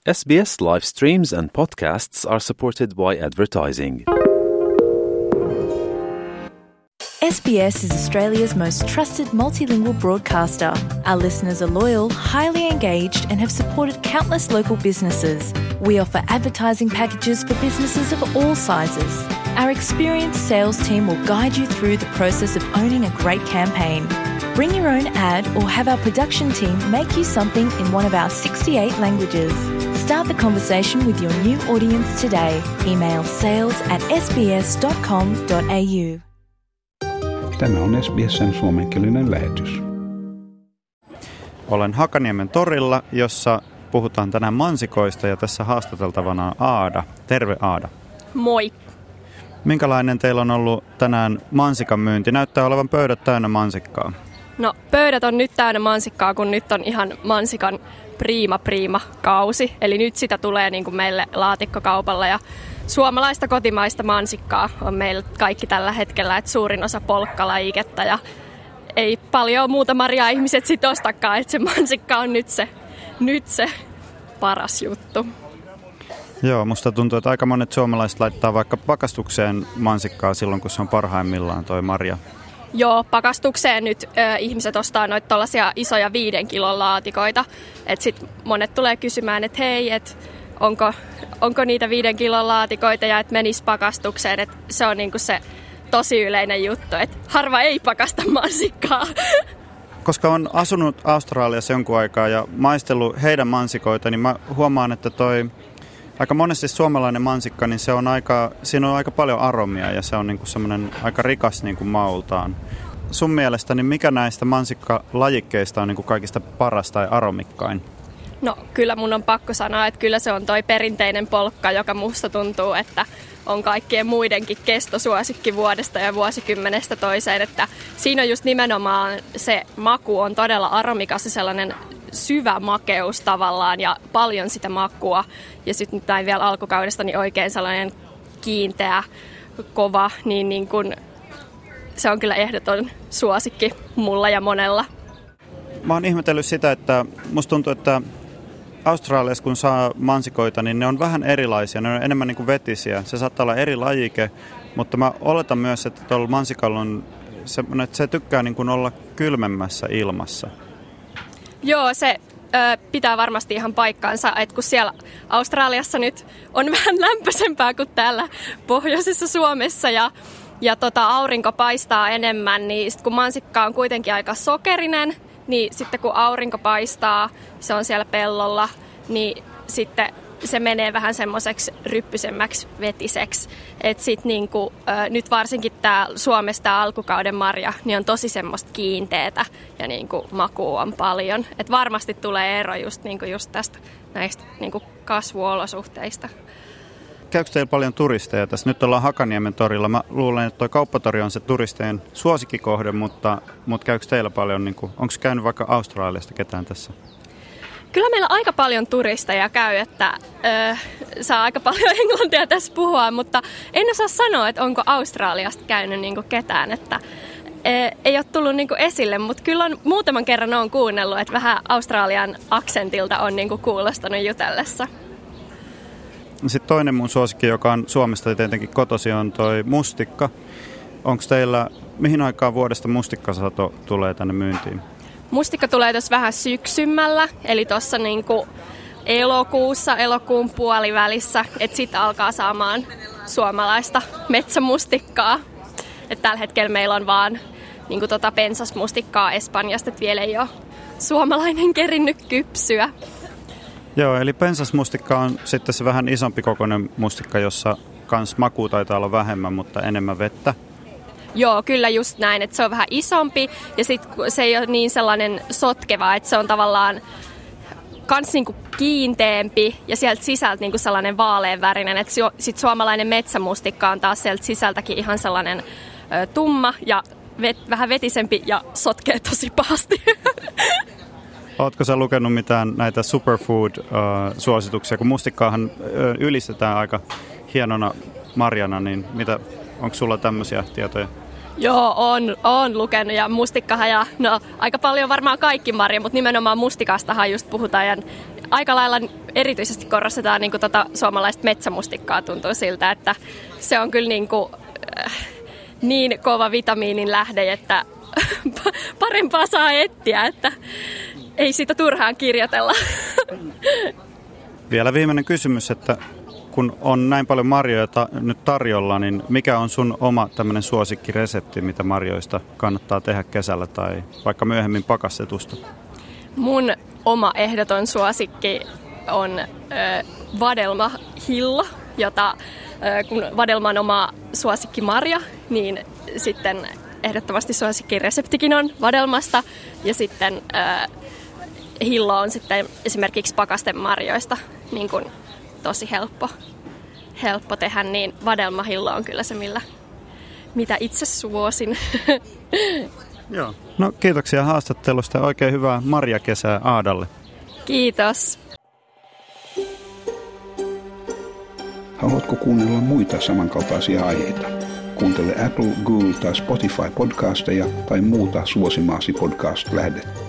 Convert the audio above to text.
SBS live streams and podcasts are supported by advertising. SBS is Australia's most trusted multilingual broadcaster. Our listeners are loyal, highly engaged, and have supported countless local businesses. We offer advertising packages for businesses of all sizes. Our experienced sales team will guide you through the process of owning a great campaign. Bring your own ad or have our production team make you something in one of our 68 languages. Start the conversation with your new audience today. Email sales@sbs.com.au. Tämä on SBS:n suomenkielinen lähetys. Olen Hakaniemen torilla, jossa puhutaan tänään mansikoista ja tässä haastateltavana on Aada. Terve Aada. Moi. Minkälainen teillä on ollut tänään mansikan myynti? Näyttää olevan pöydät täynnä mansikkaa. No pöydät on nyt täynnä mansikkaa, kun nyt on ihan mansikan prima kausi. Eli nyt sitä tulee niin kuin meille laatikkokaupalla ja suomalaista kotimaista mansikkaa on meillä kaikki tällä hetkellä, että suurin osa polkkalajiketta ja ei paljon muuta marjaa ihmiset sit ostakaan, että se mansikka on nyt se paras juttu. Joo, musta tuntuu, että aika monet suomalaiset laittaa vaikka pakastukseen mansikkaa silloin, kun se on parhaimmillaan toi marja. Joo, pakastukseen nyt ihmiset ostaa noita tollaisia isoja 5 kilon laatikoita. Et sit monet tulee kysymään, että hei, onko niitä 5 kilon laatikoita ja että menisi pakastukseen. Et se on niinku se tosi yleinen juttu, että harva ei pakasta mansikkaa. Koska on asunut Australiassa jonkun aikaa ja maistellut heidän mansikoita, niin mä huomaan, että aika monesti suomalainen mansikka, niin siinä on aika paljon aromia ja se on niinku semmoinen aika rikas niinku maultaan. Sun mielestä, niin mikä näistä mansikkalajikkeista on niinku kaikista paras tai aromikkain? No kyllä mun on pakko sanoa, että kyllä se on toi perinteinen polkka, joka musta tuntuu, että on kaikkien muidenkin kestosuosikki vuodesta ja vuosikymmenestä toiseen. Että siinä on just nimenomaan se maku on todella aromikas ja sellainen syvä makeus tavallaan ja paljon sitä makua. Ja sitten näin vielä alkukaudesta niin oikein sellainen kiinteä, kova, niin kun se on kyllä ehdoton suosikki mulla ja monella. Mä oon ihmetellyt sitä, että musta tuntuu, että Australiassa kun saa mansikoita, niin ne on vähän erilaisia, ne on enemmän niin kuin vetisiä. Se saattaa olla eri lajike, mutta mä oletan myös, että tuolla mansikalla on semmoinen, että se tykkää niin kuin olla kylmemmässä ilmassa. Joo, se pitää varmasti ihan paikkaansa, että kun siellä Australiassa nyt on vähän lämpöisempää kuin täällä pohjoisessa Suomessa ja aurinko paistaa enemmän, niin sit kun mansikka on kuitenkin aika sokerinen, niin sitten kun aurinko paistaa, se on siellä pellolla, niin sitten se menee vähän semmoiseksi ryppysemmäksi vetiseksi. Että sitten niinku, nyt varsinkin tää Suomessa tää alkukauden marja, niin on tosi semmoista kiinteetä ja niinku makua on paljon. Että varmasti tulee ero just tästä näistä niinku kasvuolosuhteista. Käykö teillä paljon turisteja tässä? Nyt ollaan Hakaniemen torilla. Mä luulen, että tuo kauppatori on se turistien suosikkikohde, mutta käykö teillä paljon, onko käynyt vaikka Australiasta ketään tässä? Kyllä meillä aika paljon turisteja käy, että saa aika paljon englantia tässä puhua, mutta en osaa sanoa, että onko Australiasta käynyt ketään, että ei ole tullut esille, mutta kyllä on, muutaman kerran olen kuunnellut, että vähän Australian aksentilta on kuulostanut jutellessa. Sitten toinen mun suosikki, joka on Suomesta tietenkin kotosi, on toi mustikka. Onko teillä, mihin aikaan vuodesta mustikkasato tulee tänne myyntiin? Mustikka tulee tuossa vähän syksymällä, eli tuossa elokuun puolivälissä, että sitten alkaa saamaan suomalaista metsämustikkaa. Et tällä hetkellä meillä on vaan pensasmustikkaa Espanjasta, että vielä ei ole suomalainen kerinnyt kypsyä. Joo, eli pensasmustikka on sitten se vähän isompi kokoinen mustikka, jossa kans maku taitaa olla vähemmän, mutta enemmän vettä. Joo, kyllä just näin, että se on vähän isompi ja sitten se ei ole niin sellainen sotkeva, että se on tavallaan kans kiinteämpi ja sieltä sisältä sellainen vaaleanvärinen, että sitten suomalainen metsämustikka on taas sieltä sisältäkin ihan sellainen tumma ja vähän vetisempi ja sotkee tosi pahasti. Ootko sä lukenut mitään näitä superfood-suosituksia, kun mustikkaahan ylistetään aika hienona marjana, niin onko sulla tämmöisiä tietoja? Joo, on lukenut ja mustikkahan ja aika paljon varmaan kaikki marja, mutta nimenomaan mustikastahan just puhutaan ja aika lailla erityisesti korostetaan niin kuin suomalaista metsämustikkaa, tuntuu siltä, että se on kyllä niin kova vitamiinin lähde, että parempaa saa etsiä, että ei sitä turhaan kirjoitella. Vielä viimeinen kysymys, että kun on näin paljon marjoja nyt tarjolla, niin mikä on sun oma tämmöinen suosikkiresepti, mitä marjoista kannattaa tehdä kesällä tai vaikka myöhemmin pakastetusta? Mun oma ehdoton suosikki on vadelmahillo, jota kun vadelma on oma suosikkimarja, niin sitten ehdottomasti suosikkireseptikin on vadelmasta ja sitten hillo on sitten esimerkiksi pakastemarjoista niin kuin tosi helppo tehdä, niin vadelmahillo on kyllä se, mitä itse suosin. Joo. No kiitoksia haastattelusta ja oikein hyvää marjakesää Aadalle. Kiitos. Haluatko kuunnella muita samankaltaisia aiheita? Kuuntele Apple, Google tai Spotify podcasteja tai muuta suosimaasi podcast-lähdettä.